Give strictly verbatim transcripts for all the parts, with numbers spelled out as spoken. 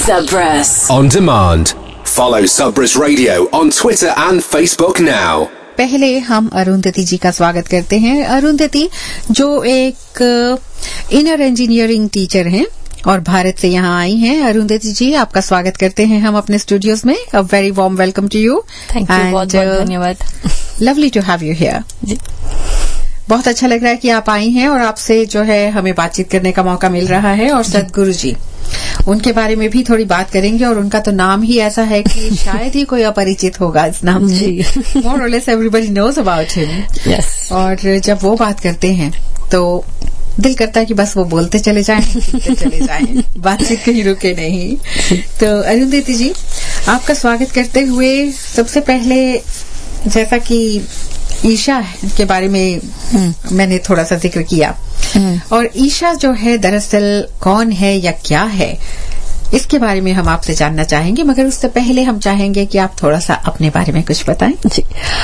Subris on demand. Follow Subris Radio on Twitter and Facebook now. पहले हम अरुंधति जी का स्वागत करते हैं। अरुंधति जो एक इनर इंजीनियरिंग टीचर हैं और भारत से यहाँ आई हैं। अरुंधति जी, आपका स्वागत करते हैं हम अपने स्टूडियोज में। A very warm welcome to you. Thank you, बहुत बहुत धन्यवाद। Lovely to have you here. जी, बहुत अच्छा लग रहा है कि आप आई हैं और आपसे जो है हमें बातचीत करने का मौका मिल रहा है। और सदगुरु जी, उनके बारे में भी थोड़ी बात करेंगे और उनका तो नाम ही ऐसा है कि शायद ही कोई अपरिचित होगा इस नाम से। मोर और less everybody knows about him. Yes. और जब वो बात करते हैं तो दिल करता है कि बस वो बोलते चले जाएं, बोलते चले जाएं, बातचीत कहीं रुके नहीं। तो अरुंधति जी, आपका स्वागत करते हुए सबसे पहले जैसा कि ईशा के बारे में मैंने थोड़ा सा जिक्र किया, और ईशा जो है दरअसल कौन है या क्या है, इसके बारे में हम आपसे जानना चाहेंगे। मगर उससे पहले हम चाहेंगे कि आप थोड़ा सा अपने बारे में कुछ बताएं। जी,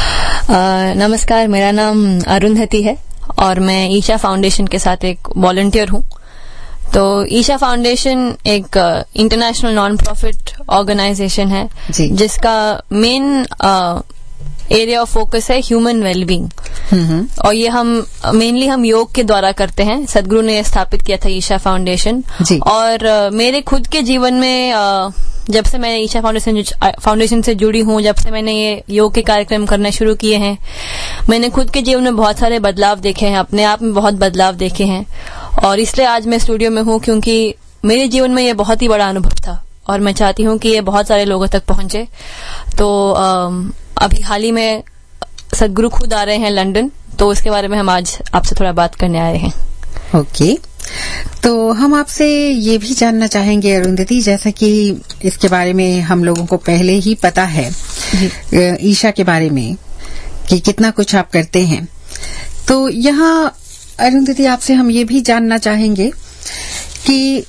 आ, नमस्कार, मेरा नाम अरुंधति है और मैं ईशा फाउंडेशन के साथ एक वॉलंटियर हूँ। तो ईशा फाउंडेशन एक इंटरनेशनल नॉन प्रॉफिट ऑर्गेनाइजेशन है जिसका मेन एरिया ऑफ फोकस है ह्यूमन वेलबींग। और ये हम मेनली हम योग के द्वारा करते हैं। सदगुरु ने स्थापित किया था ईशा फाउंडेशन। और uh, मेरे खुद के जीवन में uh, जब से मैं ईशा फाउंडेशन फाउंडेशन से जुड़ी हूँ, जब से मैंने ये योग के कार्यक्रम करना शुरू किए हैं, मैंने खुद के जीवन में बहुत सारे बदलाव देखे हैं, अपने आप में बहुत बदलाव देखे हैं। और इसलिए आज मैं स्टूडियो में हूँ क्योंकि मेरे जीवन में ये बहुत ही बड़ा अनुभव था और मैं चाहती हूँ कि ये बहुत सारे लोगों तक पहुंचे। तो uh, अभी हाल ही में सदगुरु खुद आ रहे हैं लंदन, तो उसके बारे में हम आज आपसे थोड़ा बात करने आए हैं। Okay okay. तो हम आपसे ये भी जानना चाहेंगे अरुंधति, जैसा कि इसके बारे में हम लोगों को पहले ही पता है ईशा के बारे में कि कितना कुछ आप करते हैं। तो यहाँ अरुंधति आपसे हम ये भी जानना चाहेंगे कि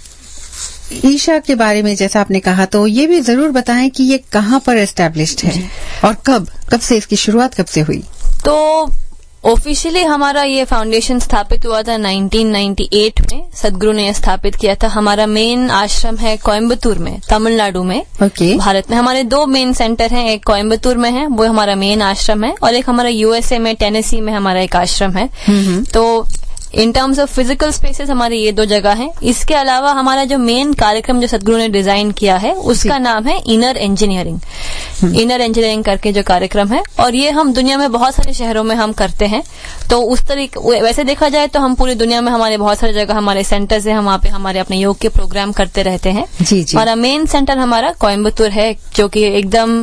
ईशा के बारे में जैसा आपने कहा, तो ये भी जरूर बताएं कि ये कहाँ पर एस्टैब्लिश्ड है और कब कब से इसकी शुरुआत कब से हुई। तो ऑफिशियली हमारा ये फाउंडेशन स्थापित हुआ था नाइनटीन नाइंटी एट में। सदगुरु ने स्थापित किया था। हमारा मेन आश्रम है कोयम्बतूर में, तमिलनाडु में। okay. भारत में हमारे दो मेन सेंटर हैं, एक कोयम्बतूर में है, वो हमारा मेन आश्रम है, और एक हमारा यूएसए में टेनेसी में हमारा एक आश्रम है। तो in terms of physical spaces हमारी ये दो जगह हैं। इसके अलावा हमारा जो मेन कार्यक्रम जो सदगुरु ने डिजाइन किया है उसका नाम है इनर इंजीनियरिंग। इनर इंजीनियरिंग करके जो कार्यक्रम है, और ये हम दुनिया में बहुत सारे शहरों में हम करते हैं। तो उस तरीके वैसे देखा जाए तो हम पूरी दुनिया में हमारे बहुत सारी जगह हमारे सेंटर्स है, हम वहाँ पे हमारे अपने योग के प्रोग्राम करते रहते हैं। हमारा मेन सेंटर हमारा कोयम्बतूर है, जो कि एकदम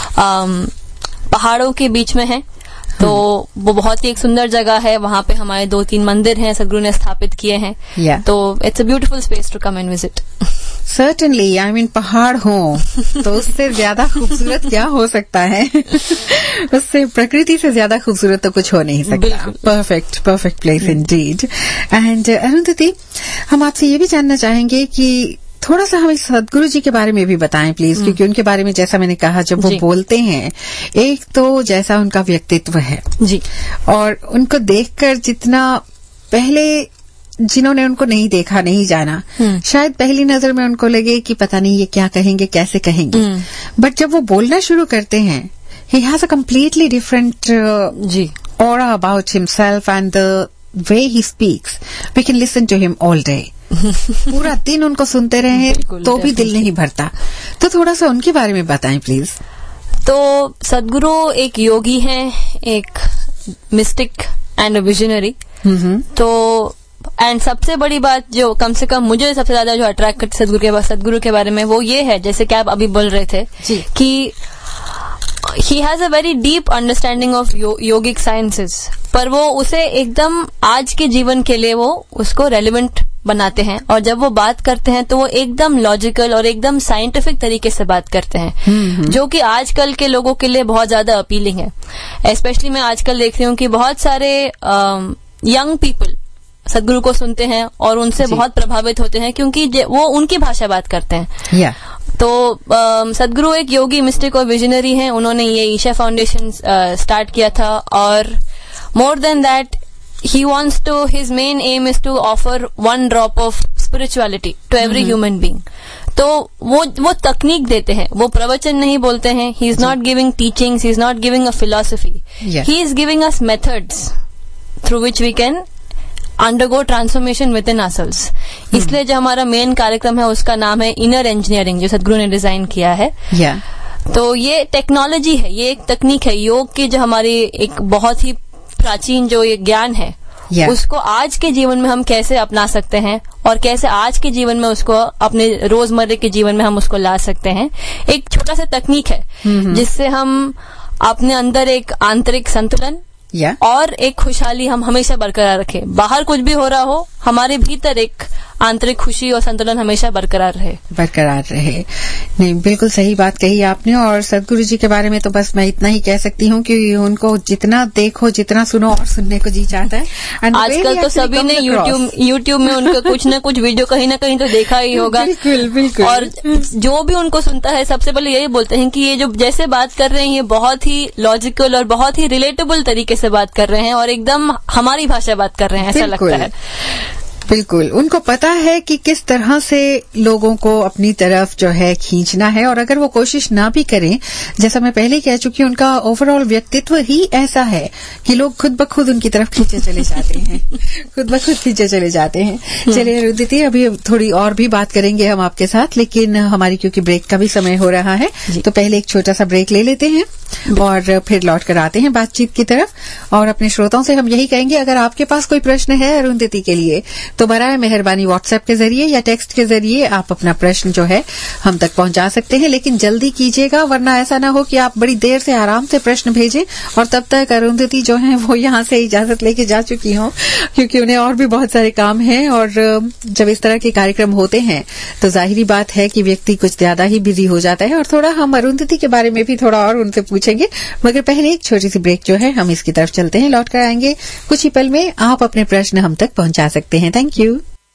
पहाड़ों के बीच में है। तो वो बहुत ही एक सुंदर जगह है। वहाँ पे हमारे दो तीन मंदिर हैं, सदगुरु ने स्थापित किए हैं। yeah. तो it's a beautiful space to come and visit. Certainly, I mean पहाड़ हो तो उससे ज्यादा खूबसूरत क्या हो सकता है। उससे प्रकृति से ज्यादा खूबसूरत तो कुछ हो नहीं सकता। Perfect perfect place indeed. And Arundhati, हम आपसे ये भी जानना चाहेंगे कि थोड़ा सा हमें सदगुरु जी के बारे में भी बताएं प्लीज, क्योंकि उनके बारे में जैसा मैंने कहा, जब वो बोलते हैं, एक तो जैसा उनका व्यक्तित्व है जी, और उनको देखकर जितना पहले जिन्होंने उनको नहीं देखा, नहीं जाना, शायद पहली नजर में उनको लगे कि पता नहीं ये क्या कहेंगे, कैसे कहेंगे, बट जब वो बोलना शुरू करते हैं, he has a completely different जी aura about himself and the way he speaks. We can listen to him all day. पूरा दिन उनको सुनते रहे तो भी दिल नहीं भरता। तो थोड़ा सा उनके बारे में बताएं प्लीज। तो सदगुरु एक योगी हैं, एक मिस्टिक एंड अ विजनरी। तो एंड सबसे बड़ी बात जो कम से कम मुझे सबसे ज्यादा जो अट्रैक्ट करती सदगुरु के सदगुरु के बारे में, वो ये है, जैसे कि आप अभी बोल रहे थे कि he has a very deep understanding of yogic sciences, पर वो उसे एकदम आज के जीवन के लिए वो उसको रेलिवेंट बनाते हैं। और जब वो बात करते हैं तो वो एकदम लॉजिकल और एकदम साइंटिफिक तरीके से बात करते हैं, जो कि आजकल के लोगों के लिए बहुत ज्यादा अपीलिंग है। स्पेशली मैं आजकल देख रही हूँ कि बहुत सारे यंग पीपल सदगुरु को सुनते हैं और उनसे बहुत प्रभावित होते हैं, क्योंकि वो उनकी भाषा बात करते हैं। yeah. तो सदगुरु एक योगी, मिस्टिक और विजनरी हैं। उन्होंने ये ईशा फाउंडेशन स्टार्ट किया था, और more than that he wants to, his main aim is to offer one drop of spirituality to every mm-hmm. human being. तो वो वो तकनीक देते हैं, वो प्रवचन नहीं बोलते हैं. He is not giving teachings, he is not giving a philosophy, he is giving us methods through which we can undergo transformation within ourselves. इसलिए जो हमारा मेन कार्यक्रम है उसका नाम है इनर इंजीनियरिंग, जो सदगुरु ने डिजाइन किया है. yeah. तो ये टेक्नोलॉजी है, ये एक तकनीक है. योग की जो हमारी एक बहुत ही प्राचीन जो ये ज्ञान है, yeah. उसको आज के जीवन में हम कैसे अपना सकते हैं और कैसे आज के जीवन में उसको अपने रोजमर्रा के जीवन में हम उसको ला सकते हैं. एक छोटा सा तकनीक है mm-hmm. जिससे हम अपने अंदर एक आंतरिक संतुलन yeah. और एक खुशहाली हम हमेशा बरकरार रखें. बाहर कुछ भी हो रहा हो, हमारे भीतर एक आंतरिक खुशी और संतुलन हमेशा बरकरार रहे बरकरार रहे नहीं, बिल्कुल सही बात कही आपने. और सदगुरु जी के बारे में तो बस मैं इतना ही कह सकती हूँ कि उनको जितना देखो, जितना सुनो और सुनने को जी चाहता है. आजकल तो सभी ने यूट्यूब यूट्यूब में उनका कुछ न कुछ वीडियो कहीं ना कहीं तो देखा ही होगा. बिल्कुल बिल्कुल. और जो भी उनको सुनता है सबसे पहले यही बोलते हैं कि ये जो जैसे बात कर रहे हैं ये बहुत ही लॉजिकल और बहुत ही रिलेटेबल तरीके से बात कर रहे हैं और एकदम हमारी भाषा बात कर रहे हैं, ऐसा लगता है. बिल्कुल, उनको पता है कि किस तरह से लोगों को अपनी तरफ जो है खींचना है. और अगर वो कोशिश ना भी करें, जैसा मैं पहले कह चुकी हूँ, उनका ओवरऑल व्यक्तित्व ही ऐसा है कि लोग खुद ब खुद उनकी तरफ खींचे चले जाते हैं खुद ब खुद खींचे चले जाते हैं. चलिए रुदिति, अभी थोड़ी और भी बात करेंगे हम आपके साथ, लेकिन हमारी क्योंकि ब्रेक का भी समय हो रहा है तो पहले एक छोटा सा ब्रेक ले लेते हैं और फिर लौट कर आते हैं बातचीत की तरफ. और अपने श्रोताओं से हम यही कहेंगे, अगर आपके पास कोई प्रश्न है अरुंधति के लिए तो बराए मेहरबानी व्हाट्सएप के जरिए या टेक्स्ट के जरिए आप अपना प्रश्न जो है हम तक पहुंचा सकते हैं. लेकिन जल्दी कीजिएगा, वरना ऐसा ना हो कि आप बड़ी देर से आराम से प्रश्न भेजें और तब तक अरुंधति जो है वो यहाँ से इजाजत लेके जा चुकी हों, क्योंकि उन्हें और भी बहुत सारे काम हैं. और जब इस तरह के कार्यक्रम होते हैं तो जाहिरी बात है कि व्यक्ति कुछ ज्यादा ही बिजी हो जाता है. और थोड़ा हम अरुंधति के बारे में भी थोड़ा और उनसे पूछेंगे, मगर पहले एक छोटी सी ब्रेक जो है हम इसकी तरफ चलते हैं. लौट कर आएंगे कुछ ही पल में. आप अपने प्रश्न हम तक पहुंचा सकते हैं. Thank you.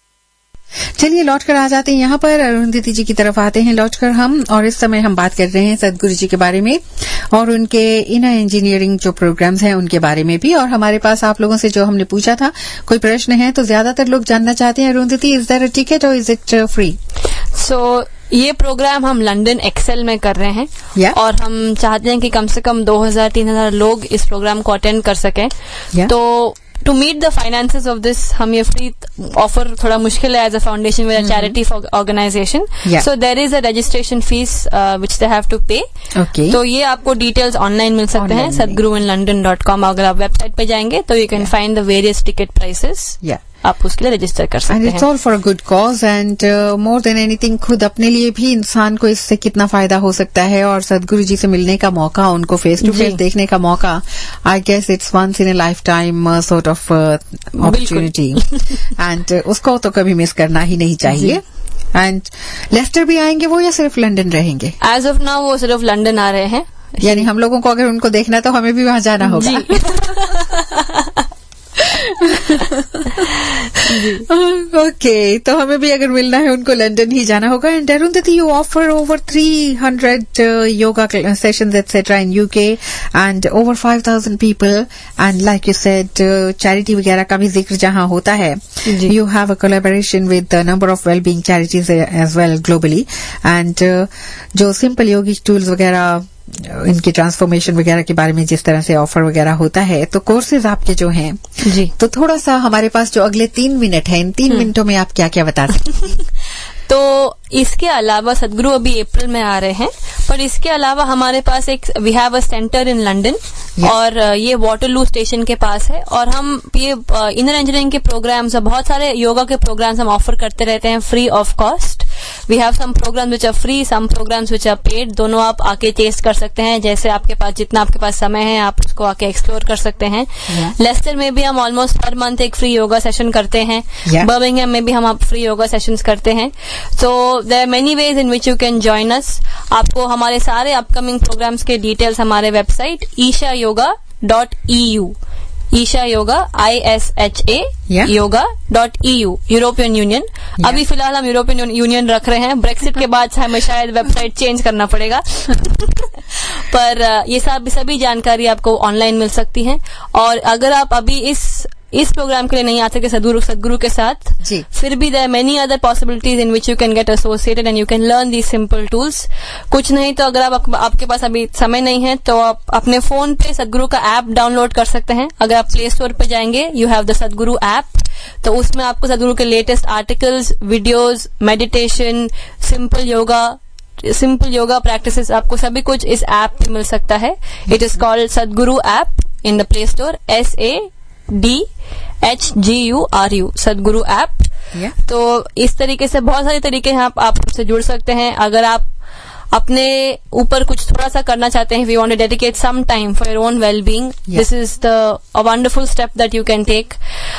चलिए लौट कर आ जाते हैं यहाँ पर, अरुंधति जी की तरफ आते हैं लौट कर हम. और इस समय हम बात कर रहे हैं सदगुरु जी के बारे में और उनके इनर इंजीनियरिंग जो प्रोग्राम्स हैं उनके बारे में भी. और हमारे पास आप लोगों से जो हमने पूछा था कोई प्रश्न है तो ज्यादातर लोग जानना चाहते हैं, Arundhati, is there a ticket or is it free? So ये प्रोग्राम हम लंदन एक्सेल में कर रहे हैं yeah. और हम चाहते हैं कि कम से कम दो हज़ार तीन हज़ार लोग इस प्रोग्राम को अटेंड कर सकें. yeah. तो to meet the finances of this हम ये फ्री ऑफर थोड़ा मुश्किल है as a foundation with a charity organisation. So there is a registration fee which they have to pay. तो ये आपको डिटेल्स ऑनलाइन मिल सकते हैं सदगुरु इन लंडन डॉट कॉम. अगर आप वेबसाइट पे जाएंगे तो you can find the various ticket prices, आप उसके लिए रजिस्टर कर सकते हैं. And it's all for a good cause and more than anything खुद अपने लिए भी इंसान को इससे कितना फायदा हो सकता है. और सदगुरु जी से मिलने का मौका, उनको फेस टू फेस देखने का मौका, I guess it's once in a lifetime sort of opportunity and उसको तो कभी मिस करना ही नहीं चाहिए. एंड लेस्टर भी आएंगे वो या सिर्फ लंदन रहेंगे? एज ऑफ नाउ वो सिर्फ लंदन आ रहे हैं. यानी हम लोगों को अगर उनको देखना है तो हमें भी वहां जाना होगा. ओके, तो हमें भी अगर मिलना है उनको लंदन ही जाना होगा. And Arundhati, you offer over three hundred yoga sessions etcetera in UK and over five thousand people. And like you said, charity वगैरह का भी जिक्र जहां होता है. You have a collaboration with the number of well being charities as well globally. And जो simple yogic tools वगैरह, इनकी ट्रांसफॉर्मेशन वगैरह के बारे में जिस तरह से ऑफर वगैरह होता है, तो कोर्सेज आपके जो हैं जी, तो थोड़ा सा हमारे पास जो अगले तीन मिनट है, इन तीन मिनटों में आप क्या क्या बता सकते हैं? तो इसके अलावा सदगुरु अभी अप्रैल में आ रहे हैं, पर इसके अलावा हमारे पास एक we have a centre in London और ये वाटरलू स्टेशन के पास है. और हम ये इनर इंजीनियरिंग के प्रोग्राम्स, बहुत सारे योगा के प्रोग्राम्स हम ऑफर करते रहते हैं free of cost. We have some programmes which are free, some programmes which are paid. दोनों आप आके टेस्ट कर सकते हैं, जैसे आपके पास जितना आपके पास समय है आप उसको आके एक्सप्लोर कर सकते हैं. लेस्टर में भी हम ऑलमोस्ट हर मंथ एक फ्री योगा सेशन करते हैं. बर्मिंघम में भी हम आप फ्री योगा सेशंस करते हैं. So there are many ways in which you can join us. आपको हमारे सारे अपकमिंग प्रोग्राम्स के डिटेल्स हमारे website Isha yoga dot E U, Isha yoga I S H A yoga dot E U, European Union. अभी फिलहाल हम यूरोपियन यूनियन रख रहे हैं, ब्रेक्सिट के बाद हमें शायद वेबसाइट चेंज करना पड़ेगा. पर ये सब सभी जानकारी आपको ऑनलाइन मिल सकती है. और अगर आप अभी इस इस प्रोग्राम के लिए नहीं आ सकते सदगुरु सदगुरु के साथ, जी, फिर भी there many other possibilities in which you can get associated and you can learn these simple tools. कुछ नहीं तो अगर आप आपके पास अभी समय नहीं है तो आप अपने फोन पे सदगुरु का ऐप डाउनलोड कर सकते हैं. अगर आप प्ले स्टोर पे जाएंगे, you have the Sadhguru app, तो उसमें आपको सदगुरु के latest articles, videos, meditation, simple yoga simple yoga practices, आपको सभी कुछ इस ऐप पे मिल सकता है. It is called Sadhguru app in the Play Store, S A D H G U R U, Sadhguru app. तो इस तरीके से बहुत सारे तरीके हैं आप आप उससे जुड़ सकते हैं. अगर आप अपने ऊपर कुछ थोड़ा सा करना चाहते हैं, we want to dedicate some time for your own well being, this is the a wonderful step that you can take.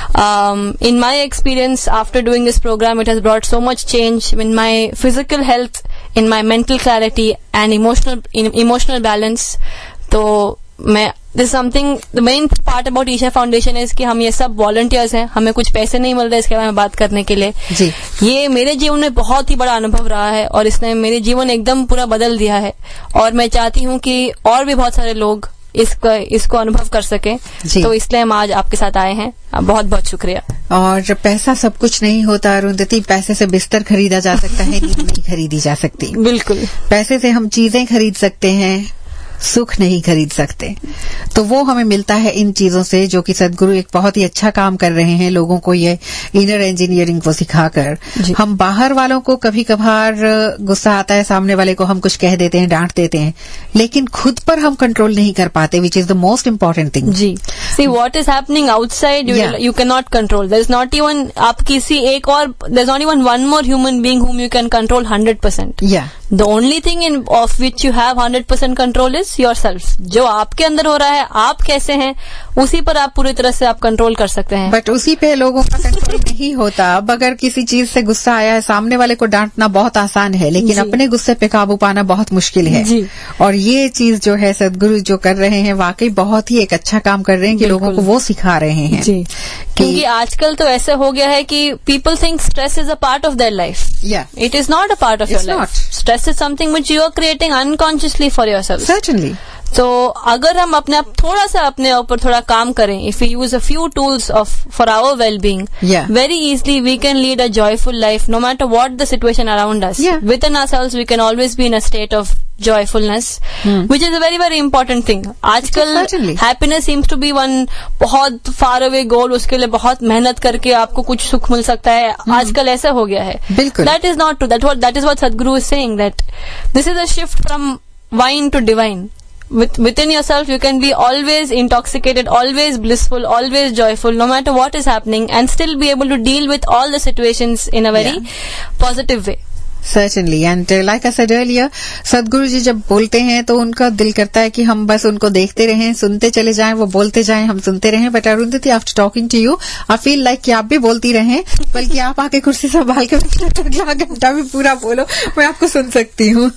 In my experience after doing this programme, it has brought so much change in my physical health, in my mental clarity and emotional in emotional balance. तो मैं this is something, the main part about Isha foundation is कि हम ये सब volunteers हैं, हमें कुछ पैसे नहीं मिल रहे इसके बारे में बात करने के लिए. जी. ये मेरे जीवन में बहुत ही बड़ा अनुभव रहा है और इसने मेरे जीवन एकदम पूरा बदल दिया है और मैं चाहती हूँ कि और भी बहुत सारे लोग इसको इसको अनुभव कर सके. तो इसलिए हम आज आपके साथ आए हैं. बहुत बहुत शुक्रिया. और पैसा सब कुछ नहीं होता अरुंधति, पैसे से बिस्तर खरीदा जा सकता है, नींद नहीं खरीदी जा सकती. बिल्कुल. पैसे से हम चीजें खरीद सकते हैं, सुख नहीं खरीद सकते. तो वो हमें मिलता है इन चीजों से, जो कि सदगुरु एक बहुत ही अच्छा काम कर रहे हैं लोगों को ये इनर इंजीनियरिंग को सिखाकर. हम बाहर वालों को कभी कभार गुस्सा आता है, सामने वाले को हम कुछ कह देते हैं, डांट देते हैं, लेकिन खुद पर हम कंट्रोल नहीं कर पाते, which is the most important thing. जी. See what is happening outside you can not control. There is not even आप किसी एक और there is not even one more human being whom you can control one hundred percent. Yeah. The only thing in of which you have one hundred percent control is yourself. जो आपके अंदर हो रहा है, आप कैसे हैं, उसी पर आप पूरी तरह से आप कंट्रोल कर सकते हैं. बट उसी पे लोगों का कंट्रोल नहीं होता. अब अगर किसी चीज से गुस्सा आया है, सामने वाले को डांटना बहुत आसान है, लेकिन अपने गुस्से पे काबू पाना बहुत मुश्किल है. जी. और ये चीज जो है सदगुरु जो कर रहे हैं, वाकई बहुत ही एक अच्छा काम कर रहे हैं कि लोगों को वो सिखा रहे हैं. जी. क्योंकि आजकल तो ऐसे हो गया है कि people think stress is a part of their life. It is not a part of your life. Stress is something which you are creating unconsciously for yourself. Certainly. तो अगर हम अपने आप थोड़ा सा अपने ऊपर थोड़ा काम करें, if we use a few tools of for our well being, very easily we can lead a joyful life no matter what the situation around us. Within ourselves we can always be in a state of joyfulness, hmm. which is a very very important thing. आजकल happiness seems to be one बहुत far away goal. उसके लिए बहुत मेहनत करके आपको कुछ सुख मिल सकता है. hmm. आजकल ऐसा हो गया है. बिल्कुल. That is not true. That what that is what Sadhguru is saying, that this is a shift from wine to divine. With, within yourself you can be always intoxicated, always blissful, always joyful, no matter what is happening, and still be able to deal with all the situations in a very yeah. positive way. Certainly. And uh, like I said earlier, सदगुरु जी जब बोलते हैं तो उनका दिल करता है कि हम बस उनको देखते रहें, सुनते चले जाएं, वो बोलते जाएं, हम सुनते रहें. But Arundhati, after talking to you I feel like कि आप भी बोलती रहें, बल्कि आप आके कुर्सी संभाल के अगला घंटा भी पूरा बोलो, मैं आपको सुन सकती हूँ.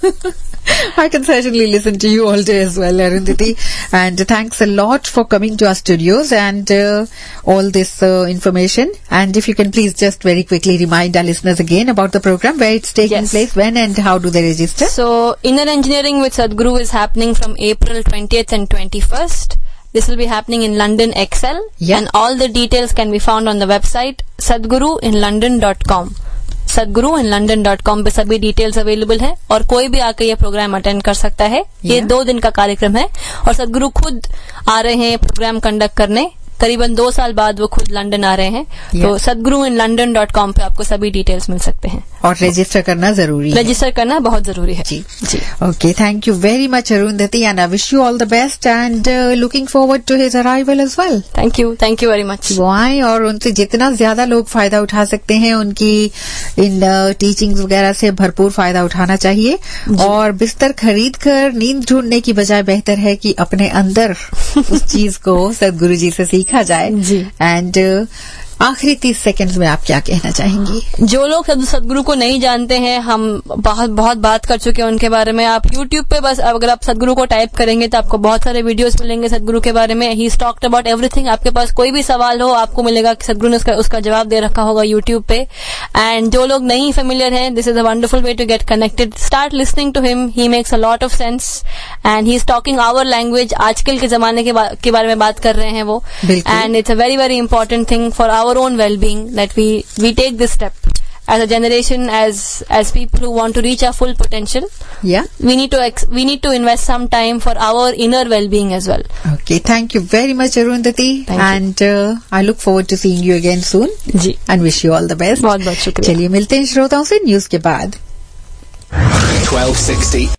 I can certainly listen to you all day as well, Arundhati. And thanks a lot for coming to our studios and uh, all this uh, information. And if you can please just very quickly remind our listeners again about the program, where it's taking yes. place, when and how do they register? So, Inner Engineering with Sadhguru is happening from April twentieth and twenty-first. This will be happening in London X L. Yeah. And all the details can be found on the website sadhguru in london dot com. सदगुरु in London dot com पे सभी details available है और कोई भी आकर ये programme attend कर सकता है. yeah. ये दो दिन का कार्यक्रम है और सदगुरु खुद आ रहे हैं प्रोग्राम कंडक्ट करने. करीबन दो साल बाद वो खुद लंदन आ रहे हैं. yeah. तो सदगुरु इन लंडन डॉट कॉम पे आपको सभी डिटेल्स मिल सकते हैं. और रजिस्टर करना जरूरी है. रजिस्टर करना बहुत जरूरी है. जी जी. Okay, thank you very much Arundhati, and I wish you all the best and looking forward to his arrival as well. Thank you thank you very much. वो आए और उनसे जितना ज्यादा लोग फायदा उठा सकते हैं, उनकी इन टीचिंग्स वगैरह से भरपूर फायदा उठाना चाहिए. और बिस्तर खरीद कर नींद ढूंढने की बजाय बेहतर है कि अपने अंदर उस चीज को सदगुरु जी से सीखा जाए. जी. एंड आखिरी तीस सेकंड्स में आप क्या कहना चाहेंगी? जो लोग सदगुरु को नहीं जानते हैं, हम बहुत बहुत बात कर चुके हैं उनके बारे में. आप यूट्यूब पे बस अगर आप सदगुरु को टाइप करेंगे तो आपको बहुत सारे वीडियोस मिलेंगे सदगुरु के बारे में. He is talked about everything. आपके पास कोई भी सवाल हो आपको मिलेगा कि सदगुरु ने उसका, उसका जवाब दे रखा होगा यूट्यूब पे. एंड जो लोग नहीं फेमिलियर हैं, this is a wonderful way to get connected. Start listening to him. He makes a lot of sense and he is talking our language. आजकल के जमाने के, बा, के बारे में बात कर रहे हैं वो. And it's a very very important thing for our own well being that we we take this step as a generation, as as people who want to reach our full potential. Yeah, we need to ex- we need to invest some time for our inner well-being as well. Okay, thank you very much Arundhati, and uh, I look forward to seeing you again soon. जी, and wish you all the best. बहुत बहुत शुक्रिया. चलिए मिलते हैं श्रोताओं से news के बाद. twelve sixty